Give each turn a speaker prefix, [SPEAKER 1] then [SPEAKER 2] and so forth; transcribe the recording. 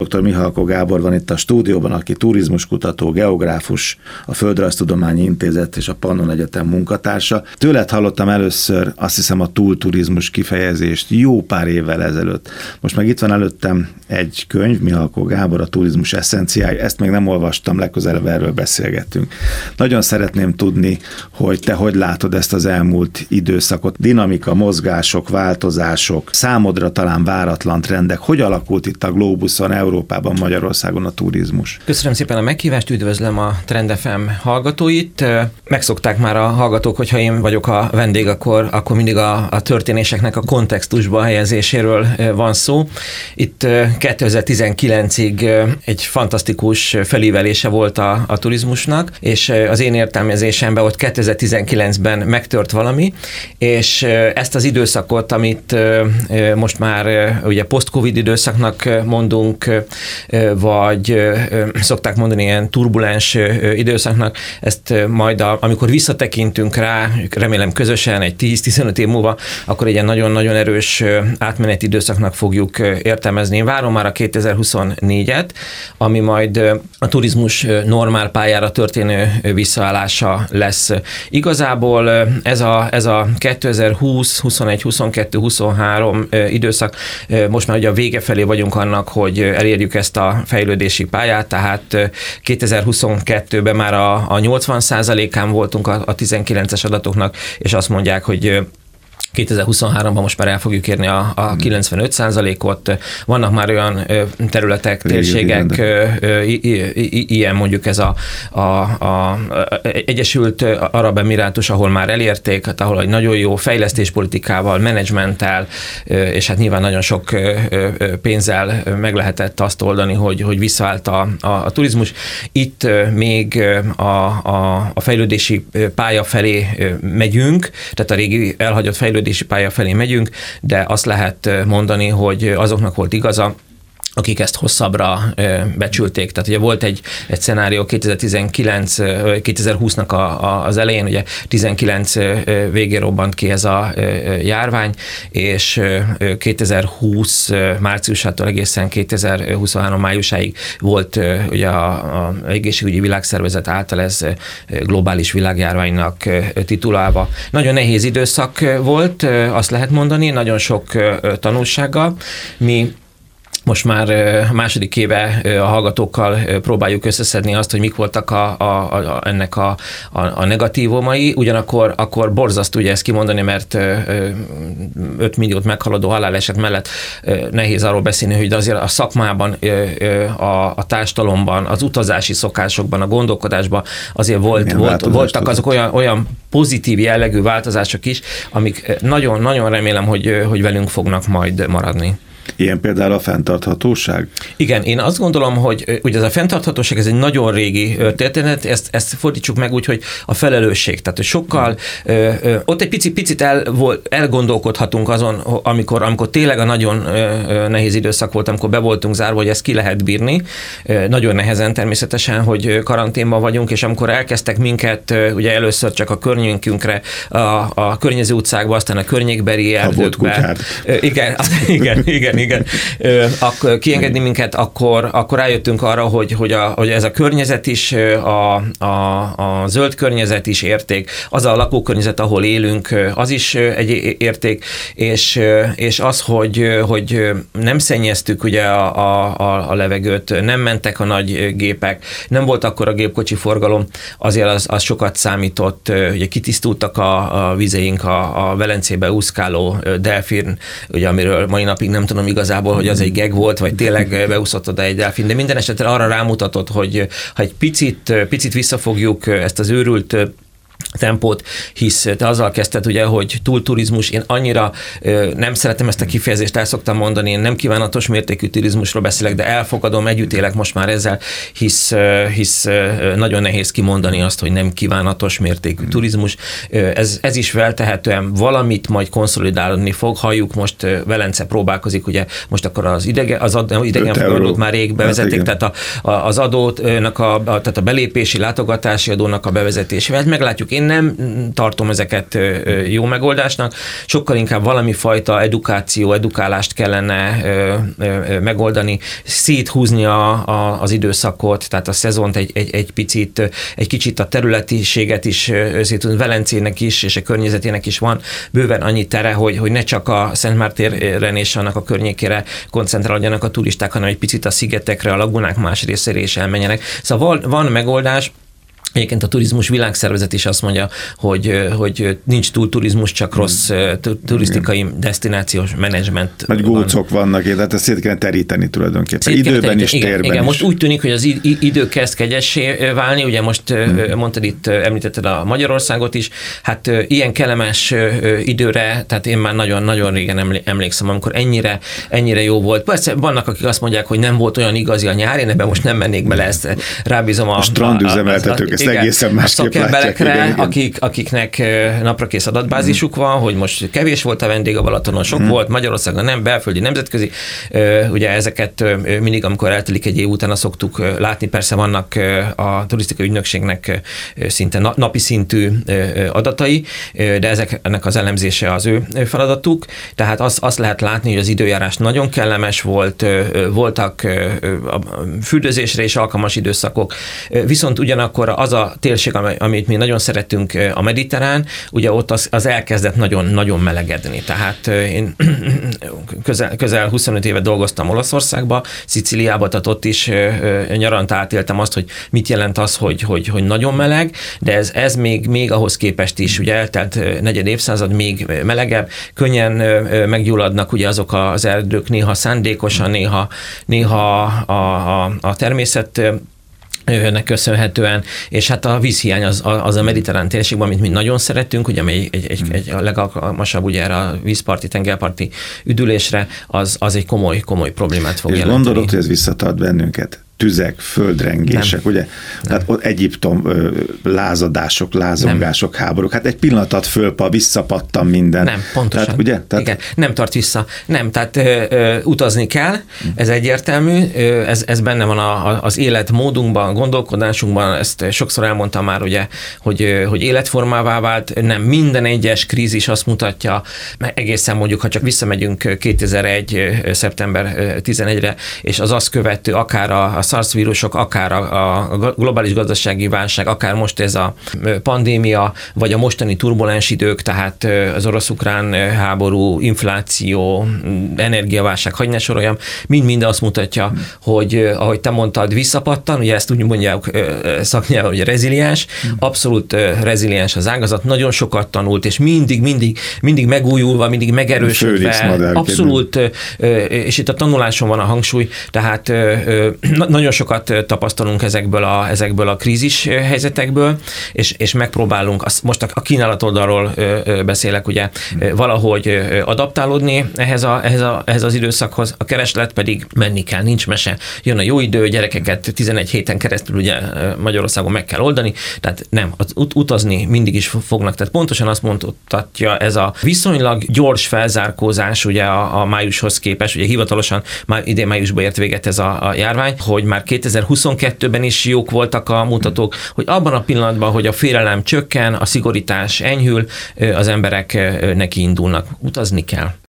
[SPEAKER 1] Dr. Mihalkó Gábor van itt a stúdióban, aki turizmuskutató, geográfus, a Földrajztudományi Intézet és a Pannon Egyetem munkatársa. Tőled hallottam először, azt hiszem, a túlturizmus kifejezést jó pár évvel ezelőtt. Most meg itt van előttem egy könyv, Mihalkó Gábor, a turizmus eszenciái. Ezt még nem olvastam, legközelebb erről beszélgettünk. Nagyon szeretném tudni, hogy te hogy látod ezt az elmúlt időszakot. Dinamika, mozgások, változások, számodra talán váratlan trendek. Hogy alakult itt a globuszon, Európában, Magyarországon a turizmus?
[SPEAKER 2] Köszönöm szépen a meghívást, üdvözlöm a Trend FM hallgatóit. Megszokták már a hallgatók, hogyha én vagyok a vendég, akkor mindig a történéseknek a kontextusba helyezéséről van szó. Itt 2019-ig egy fantasztikus felívelése volt a turizmusnak, és az én értelmezésemben ott 2019-ben megtört valami, és ezt az időszakot, amit most már ugye post-covid időszaknak mondunk, vagy szokták mondani ilyen turbulens időszaknak, ezt majd amikor visszatekintünk rá, remélem közösen egy 10-15 év múlva, akkor egy ilyen nagyon-nagyon erős átmeneti időszaknak fogjuk értelmezni. Én várom már a 2024-et, ami majd a turizmus normál pályára történő visszaállása lesz. Igazából ez a 2020, 21, 22, 23 időszak, most már ugye a vége felé vagyunk annak, hogy elérjük ezt a fejlődési pályát, tehát 2022-ben már a 80%-án voltunk a 19-es adatoknak, és azt mondják, hogy 2023-ban most már el fogjuk érni a 95%-ot. Vannak már olyan területek, térségek, ilyen mondjuk ez a Egyesült Arab Emirátus, ahol már elérték, ahol egy nagyon jó fejlesztéspolitikával, menedzsmenttel, és hát nyilván nagyon sok pénzzel meg lehetett azt oldani, hogy visszaállt a turizmus. Itt még a fejlődési pálya felé megyünk, tehát a régi elhagyott fejlődési pálya felé megyünk, de azt lehet mondani, hogy azoknak volt igaza, akik ezt hosszabbra becsülték. Tehát ugye volt egy szenárió 2020-nak az elején, ugye 19 végén robbant ki ez a járvány, és 2020 márciusától egészen 2023 májusáig volt ugye a egészségügyi világszervezet által ez globális világjárványnak titulálva. Nagyon nehéz időszak volt, azt lehet mondani, nagyon sok tanulsággal. Mi most már második éve a hallgatókkal próbáljuk összeszedni azt, hogy mik voltak ennek a negatívumai, ugyanakkor borzasztó ugye ezt kimondani, mert 5 milliót meghaladó haláleset mellett nehéz arról beszélni, hogy azért a szakmában, a társadalomban, az utazási szokásokban, a gondolkodásban azért voltak azok olyan pozitív jellegű változások is, amik nagyon remélem, hogy velünk fognak majd maradni.
[SPEAKER 1] Ilyen például a fenntarthatóság?
[SPEAKER 2] Igen, én azt gondolom, hogy ugye ez a fenntarthatóság, ez egy nagyon régi történet, ezt fordítsuk meg úgy, hogy a felelősség. Tehát, hogy sokkal, ott egy picit elgondolkodhatunk azon, amikor tényleg a nagyon nehéz időszak volt, amikor be voltunk zárva, hogy ezt ki lehet bírni. Nagyon nehezen természetesen, hogy karanténban vagyunk, és amikor elkezdtek minket, ugye először csak a környékünkre, a környező utcákba, aztán a környékbeli erdőkbe. Igen. Akkor kiengedni minket, akkor rájöttünk arra, hogy ez a környezet is, a zöld környezet is érték, az a lakókörnyezet, ahol élünk, az is egy érték, és az, hogy nem szennyeztük ugye a levegőt, nem mentek a nagy gépek, nem volt akkor a gépkocsi forgalom, azért az sokat számított, ugye kitisztultak a vizeink, a Velencébe úszkáló delfin, ugye amiről mai napig nem tudom igazából, hogy az egy gag volt, vagy tényleg beúszott oda egy delfin, de minden esetre arra rámutatott, hogy ha egy picit visszafogjuk ezt az őrült tempót, hisz te azzal kezdted, ugye, hogy túlturizmus, én annyira nem szeretem ezt a kifejezést, el szoktam mondani, én nem kívánatos mértékű turizmusról beszélek, de elfogadom, együtt élek most már ezzel, hisz nagyon nehéz kimondani azt, hogy nem kívánatos mértékű turizmus. Ez is feltehetően valamit majd konszolidálni fog, halljuk, most Velence próbálkozik, ugye most akkor az idegenforgalmat már rég bevezették, tehát az adónak, tehát a belépési, látogatási adónak a bevezetésével, meglátjuk, én én nem tartom ezeket jó megoldásnak, sokkal inkább valami fajta edukálást kellene megoldani, széthúzni az időszakot, tehát a szezont egy kicsit a területiséget is széthúzni, Velencének is, és a környezetének is van bőven annyi tere, hogy ne csak a Szent Mártéren és annak a környékére koncentráljanak a turisták, hanem egy picit a szigetekre, a lagunák más részére is elmenjenek. Szóval van megoldás. Egyébként a Turizmus Világszervezet is azt mondja, hogy nincs túl turizmus, csak rossz turisztikai destinációs menedzsment.
[SPEAKER 1] Nagy gócok vannak, tehát ezt szét kell teríteni tulajdonképpen. Időben is, térben
[SPEAKER 2] igen,
[SPEAKER 1] is.
[SPEAKER 2] most úgy tűnik, hogy az idő kezd kegyessé válni, ugye most mondtad itt, említetted a Magyarországot is, hát ilyen kellemes időre, tehát én már nagyon-nagyon régen emlékszem, amikor ennyire jó volt. Persze vannak, akik azt mondják, hogy nem volt olyan igazi a nyár, én ebben most nem mennék bele, ezt rábízom a
[SPEAKER 1] strandüzemeltetők. Egészen
[SPEAKER 2] a szakemberekre, akiknek naprakész adatbázisuk van, hogy most kevés volt a vendég a Balatonon, sok volt, Magyarországon nem, belföldi, nemzetközi. Ugye ezeket mindig, amikor eltelik egy év utána szoktuk látni, persze vannak a turisztikai ügynökségnek szinte napi szintű adatai, de ennek az elemzése az ő feladatuk, tehát azt lehet látni, hogy az időjárás nagyon kellemes volt, voltak a fürdőzésre is alkalmas időszakok, viszont ugyanakkor az a térség, amit mi nagyon szeretünk, a mediterrán, ugye ott az elkezdett nagyon melegedni. Tehát én közel 25 éve dolgoztam Olaszországba, Szicíliába, tehát ott is nyaranta átéltem azt, hogy mit jelent az, hogy nagyon meleg, de ez még ahhoz képest is, ugye eltelt negyed évszázad, még melegebb, könnyen meggyulladnak ugye azok az erdők, néha szándékosan, néha a természet nek köszönhetően, és hát a vízhiány az a mediterrán térségben, amit mi nagyon szeretünk, ugye amely a legalkalmasabb ugye erre a vízparti, tengerparti üdülésre, az egy komoly problémát fog jelenteni.
[SPEAKER 1] És gondolod, hogy ez visszatart bennünket? Tüzek, földrengések, ugye? Tehát ott Egyiptom lázadások, lázongások, háborúk. Hát egy pillanat visszapattan minden.
[SPEAKER 2] Nem, pontosan.
[SPEAKER 1] Tehát, ugye?
[SPEAKER 2] Igen, nem tart vissza. Nem, tehát utazni kell, ez egyértelmű, ez benne van az életmódunkban, gondolkodásunkban, ezt sokszor elmondtam már, ugye, hogy életformává vált, nem minden egyes krízis azt mutatja, mert egészen mondjuk, ha csak visszamegyünk 2001. szeptember 11-re, és az azt követő, akár a SARS vírusok, akár a globális gazdasági válság, akár most ez a pandémia, vagy a mostani turbulens idők, tehát az orosz-ukrán háború, infláció, energiaválság, hagy ne soroljam, mind azt mutatja, hogy ahogy te mondtad, visszapattan, ugye ezt úgy mondják szaknyelven, hogy reziliens, abszolút reziliens az ágazat, nagyon sokat tanult, és mindig megújulva, mindig megerősödve, abszolút, és itt a tanuláson van a hangsúly, tehát nagyon sokat tapasztalunk ezekből a krízis helyzetekből, és megpróbálunk, most a kínálat oldalról beszélek, ugye valahogy adaptálódni ehhez az időszakhoz, a kereslet pedig menni kell, nincs mese. Jön a jó idő, gyerekeket 11 héten keresztül ugye Magyarországon meg kell oldani, tehát nem, utazni mindig is fognak, tehát pontosan azt mondhatja ez a viszonylag gyors felzárkózás ugye a májushoz képest, ugye hivatalosan idén májusban ért véget ez a járvány, hogy már 2022-ben is jók voltak a mutatók, hogy abban a pillanatban, hogy a félelem csökken, a szigorítás enyhül, az emberek neki indulnak. Utazni kell.